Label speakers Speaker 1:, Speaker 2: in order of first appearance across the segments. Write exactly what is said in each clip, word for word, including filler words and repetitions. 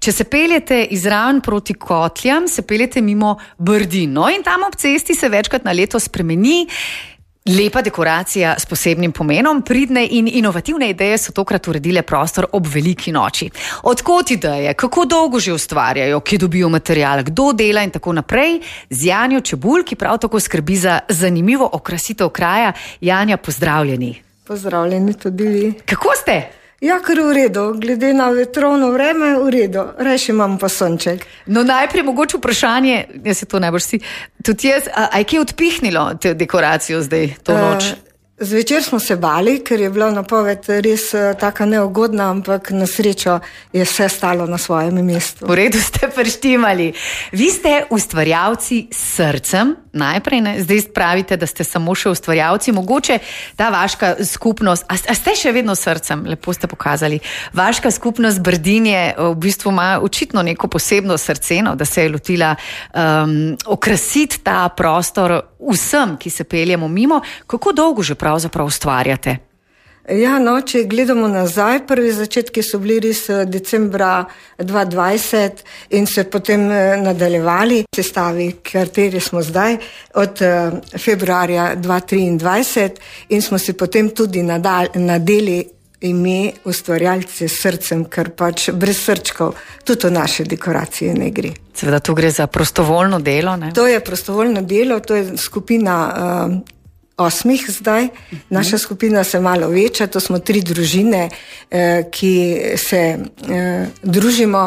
Speaker 1: Če se peljete iz Raven proti Kotljam, se peljete mimo Brdin. No, in tam ob cesti se večkrat na leto spremeni. Lepa dekoracija s posebnim pomenom, pridne in inovativne ideje so tokrat uredile prostor ob veliki noči. Odkot ideje, kako dolgo že ustvarjajo, kje dobijo material, kdo dela in tako naprej, z Janjo Čebulj, ki prav tako skrbi za zanimivo okrasitev kraja. Janja, pozdravljeni.
Speaker 2: Pozdravljeni tudi vi.
Speaker 1: Kako ste?
Speaker 2: Ja, kar v redu, glede na vetrovno vreme, v redu, reši imam pa sonček.
Speaker 1: No, najprej mogoče vprašanje, jaz se to najbolj si, tudi jaz, a, a je kje odpihnilo te dekoracijo zdaj, to noč?
Speaker 2: Uh, zvečer smo se bali, ker je bila napoved res uh, taka neugodna, ampak na srečo je vse stalo na svojem mestu.
Speaker 1: V redu ste preštimali. Vi ste ustvarjalci s srcem, najprej, ne? Zdaj pravite, da ste samo še ustvarjalci, mogoče ta vaška skupnost, a, a ste še vedno s srcem, lepo ste pokazali, vaška skupnost Brdin je v bistvu ima očitno neko posebno srceno, da se je lotila um, okrasiti ta prostor vsem, ki se peljemo mimo. Kako dolgo že pravzaprav ustvarjate?
Speaker 2: Ja, no, če gledamo nazaj, prvi začetki so bili res decembra dva tisoč dvajset in se potem nadaljevali sestavi, kateri smo zdaj, od februarja dva tisoč triindvajset in smo si potem tudi nadal, nadeli ime ustvarjalci s srcem, ker pač brez srčkov tudi v naše dekoracije ne gre.
Speaker 1: Seveda tu gre za prostovoljno delo, ne?
Speaker 2: To je prostovoljno delo, to je skupina uh, osmih zdaj. Naša skupina se malo veča, to smo tri družine, eh, ki se eh, družimo,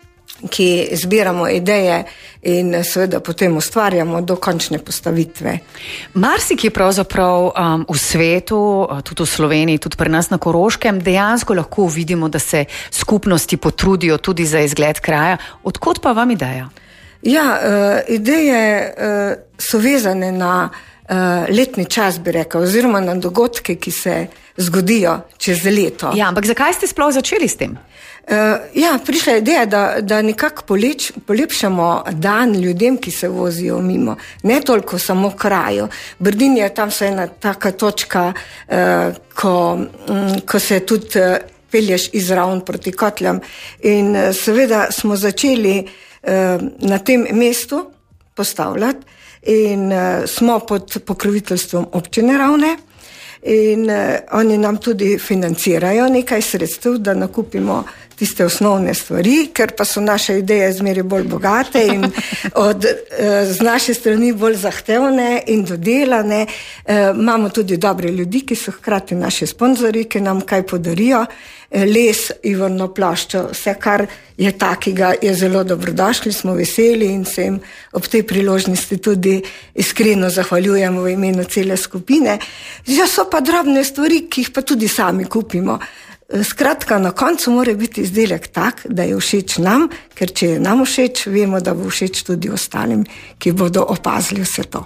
Speaker 2: ki zbiramo ideje in seveda potem ustvarjamo do končne postavitve.
Speaker 1: Marsik je pravzaprav um, v svetu, tudi v Sloveniji, tudi pri nas na Koroškem, dejansko lahko vidimo, da se skupnosti potrudijo tudi za izgled kraja. Odkot pa vam ideja?
Speaker 2: Ja, uh, ideje uh, so vezane na Uh, letni čas, bi rekel, oziroma na dogodke, ki se zgodijo čez leto.
Speaker 1: Ja, ampak zakaj ste sploh začeli s tem?
Speaker 2: Uh, ja, prišla je ideja, da, da nekako poleč, polepšamo dan ljudem, ki se vozijo mimo. Ne toliko samo kraju. Brdin je tam vse ena taka točka, uh, ko, um, ko se tudi uh, pelješ iz Raven proti Kotljam. In uh, seveda smo začeli uh, na tem mestu postavljati in uh, smo pod pokroviteljstvom občine Ravne in uh, oni nam tudi financirajo nekaj sredstev, da nakupimo tiste osnovne stvari, ker pa so naše ideje zmeraj bolj bogate in od, uh, z naše strani bolj zahtevne in dodelane. Uh, imamo tudi dobre ljudi, ki so hkrati naši sponzorji, ki nam kaj podarijo. Les, Ivorno ploščo, vse kar je takega, je zelo dobrodošli, smo veseli in se jim ob tej priložnosti tudi iskreno zahvaljujemo v imenu cele skupine. Ja, so pa drobne stvari, ki jih pa tudi sami kupimo. Skratka, na koncu mora biti izdelek tak, da je všeč nam, ker če je nam všeč, vemo, da bo všeč tudi ostalim, ki bodo opazili vse to.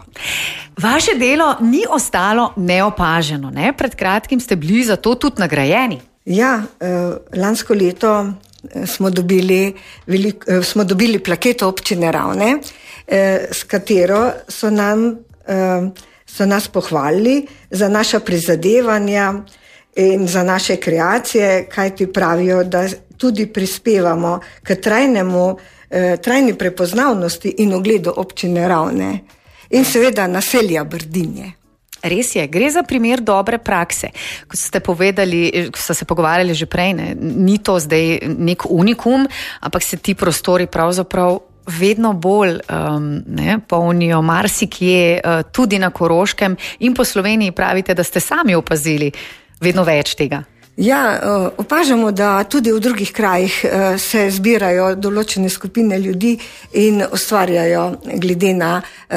Speaker 1: Vaše delo ni ostalo neopaženo, ne? Pred kratkim ste bili za to tudi nagrajeni.
Speaker 2: Ja, eh, lansko leto smo dobili, velik, eh, smo dobili plaketo občine Ravne, eh, s katero so, nam, eh, so nas pohvalili za naša prizadevanja in za naše kreacije, kaj ti pravijo, da tudi prispevamo k trajnemu, eh, trajni prepoznavnosti in ogledu občine Ravne in seveda naselja Brdinje.
Speaker 1: Res je, gre za primer dobre prakse. Ko ste povedali, ko ste se pogovarjali že prej, ne, ni to zdaj nek unikum, ampak se ti prostori pravzaprav vedno bolj um, ne, polnijo marsikje, uh, tudi na Koroškem in po Sloveniji. Pravite, da ste sami opazili vedno več tega.
Speaker 2: Ja, opažamo, da tudi v drugih krajih se zbirajo določene skupine ljudi in ustvarjajo glede na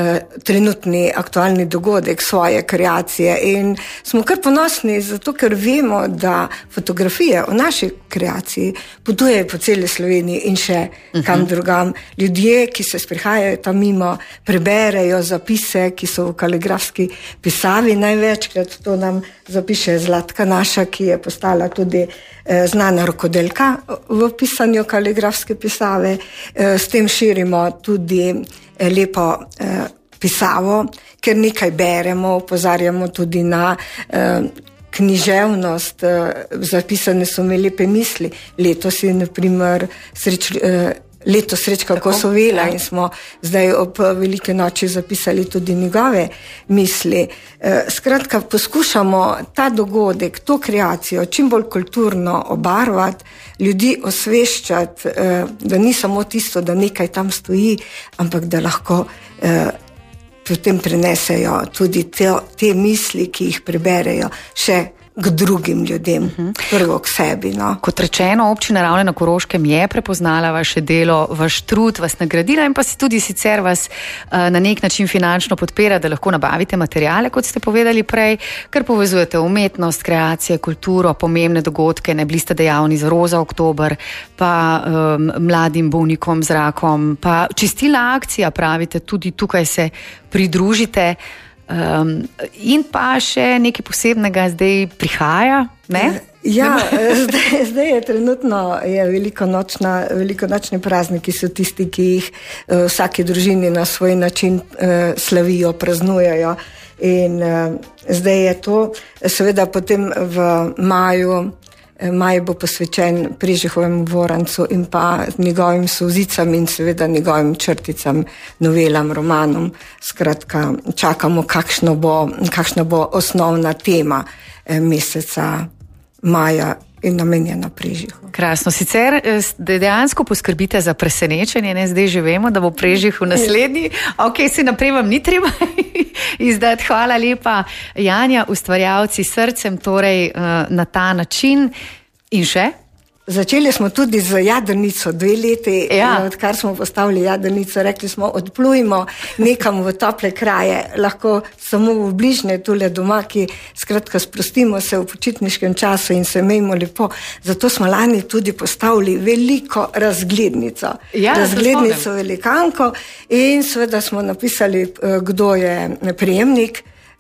Speaker 2: trenutni aktualni dogodek svoje kreacije. In smo kar ponosni, zato ker vemo, da fotografije o naši kreaciji potujejo po celi Sloveniji in še kam drugam. Ljudje, ki se sprehajajo tam mimo, preberejo zapise, ki so v kaligrafski pisavi. Največkrat to nam zapiše Zlatka naša, ki je postala tudi eh, znana rokodelka v pisanju kaligrafske pisave. Eh, s tem širimo tudi eh, lepo eh, pisavo, ker nekaj beremo, opozarjamo tudi na eh, književnost, zapisane so me lepe misli. Letos je, na primer, sreč, leto Srečka Kosovela in smo zdaj ob velike noči zapisali tudi njegove misli. Skratka, poskušamo ta dogodek, to kreacijo čim bolj kulturno obarvati, ljudi osveščati, da ni samo tisto, da nekaj tam stoji, ampak da lahko potem prenesejo tudi te, te misli, ki jih preberejo še k drugim ljudem, prvo k sebi. No.
Speaker 1: Kot rečeno, občina Ravne na Koroškem je prepoznala vaše delo, vaš trud, vas nagradila in pa si tudi sicer vas uh, na nek način finančno podpira, da lahko nabavite materijale, kot ste povedali prej, ker povezujete umetnost, kreacije, kulturo, pomembne dogodke, ne bili ste dejavni za Roza oktober, pa um, mladim bolnikom z rakom, pa čistilna akcija, pravite, tudi tukaj se pridružite. Um, in pa še nekaj posebnega zdaj prihaja, ne?
Speaker 2: Ja, zdaj, zdaj je trenutno je velikonočna, velikonočni prazniki so tisti, ki jih uh, vsake družini na svoj način uh, slavijo, praznujejo in uh, zdaj je to, seveda potem v maju Maj bo posvečen Prežihovemu Vorancu in pa njegovim solzicam in seveda njegovim črticam, novelam, romanom. Skratka, čakamo, kakšno bo, kakšna bo osnovna tema meseca maja in namenjena Prežihu.
Speaker 1: Krasno. Sicer dejansko poskrbite za presenečenje, ne zdaj že vemo, da bo Prežih v naslednji. Ok, se naprej vam ni treba izdati. Hvala lepa, Janja, ustvarjalci srcem, torej na ta način. In še?
Speaker 2: Začeli smo tudi z jadrnico dve leti, ja. Odkar smo postavili jadrnico, rekli smo, odplujmo nekam v tople kraje, lahko samo v bližnje tule doma, ki skratka sprostimo se v počitniškem času in se imejmo lepo. Zato smo lani tudi postavili veliko razglednico. Ja, razglednico velikanko in seveda smo napisali, kdo je prejemnik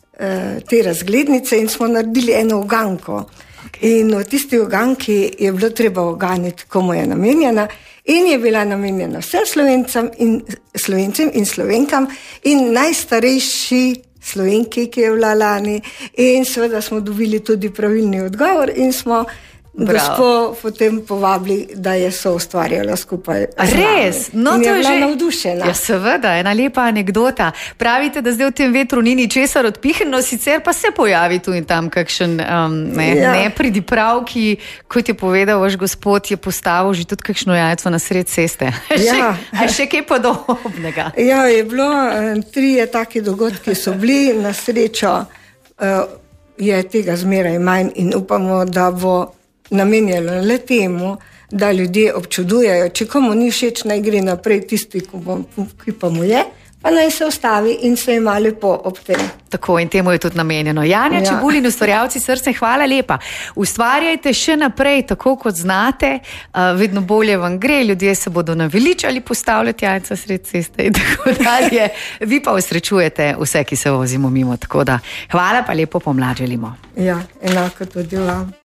Speaker 2: te razglednice in smo naredili eno uganko. In v tisti uganki je bilo treba uganiti, komu je namenjena in je bila namenjena vsem Slovencem in, Slovencem in Slovenkam in najstarejši Slovenki, ki je bila lani in seveda smo dobili tudi pravilni odgovor in smo gospo potem povabili, da je so ustvarjala skupaj.
Speaker 1: Res? No,
Speaker 2: in je,
Speaker 1: je
Speaker 2: bila
Speaker 1: že
Speaker 2: navdušena.
Speaker 1: Ja, seveda, ena lepa anekdota. Pravite, da zdaj v tem vetru ni ničesar odpihnjeno, sicer pa se pojavi tu in tam kakšen um, ne, ja. nepridiprav, ki, kot je povedal vaš gospod, je postavil že tudi kakšno jajco na sred ceste.
Speaker 2: Ja.
Speaker 1: še, še kaj podobnega?
Speaker 2: Ja, je bilo, trije taki dogodki so bili, na srečo uh, je tega zmeraj manj in upamo, da bo namenjeno le temu, da ljudje občudujejo, če komu ni všeč, naj gre naprej tisti, ki pa mu je, pa naj se ostavi in se ima lepo ob tem.
Speaker 1: Tako in temu je tudi namenjeno. Janja ja. Čebulin, ustvarjalci srca, hvala lepa. Ustvarjajte še naprej, tako kot znate, uh, vedno bolje vam gre, ljudje se bodo naveličali postavljati jajca sred ceste in tako dalje. Vi pa usrečujete vse, ki se vozimo mimo, tako da hvala pa lepo pomlad želimo.
Speaker 2: Ja, enako tudi vam.